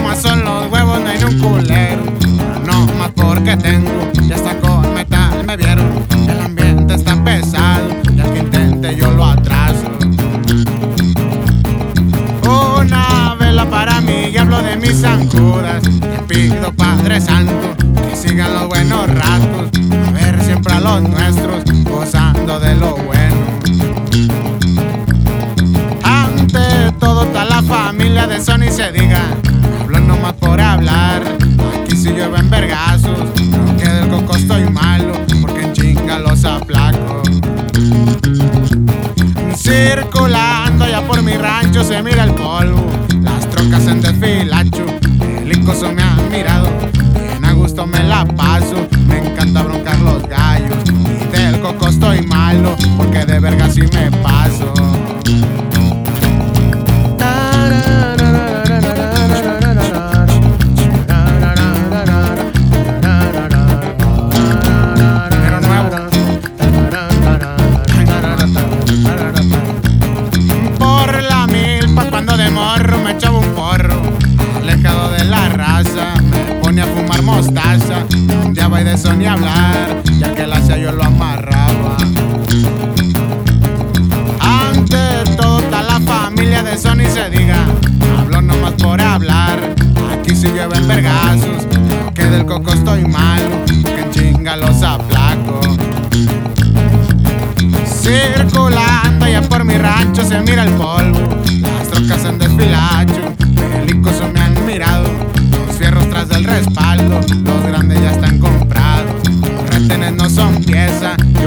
más son los huevos, no hay ni un culero. No más porque tengo, ya hasta con metal me vieron. El ambiente está pesado y al que intente yo lo atraso. Una vela para mí y hablo de mis zancudas. Te pido, Padre Santo, que sigan los buenos ratos, a ver siempre a los nuestros gozando de lo bueno. Ante todo está la familia, de eso ni se diga. Hablo nomás por hablar, aquí si llueven vergazos. Que del coco estoy malo, porque en chinga los aplaco. Circulando allá por mi rancho se mira el polvo, las trocas en desfilacho, el incoso me ha mirado, bien a gusto me la paso, me encanta broncar los gallos, y del coco estoy malo, porque de verga sí me paso. Me echaba un porro, alejado de la raza, me ponía a fumar mostaza, un día y de eso ni hablar, ya que la hacía yo lo amarraba. Ante todo está la familia, de eso ni se diga, hablo nomás por hablar, aquí si llueven vergazos, que del coco estoy malo, que en chinga los aplaco. Circulando allá por mi rancho se mira el polvo, las trocas en desfilacho, el incoso me han mirado, los fierros tras del respaldo, los grandes ya están comprados, los retenes no son pieza,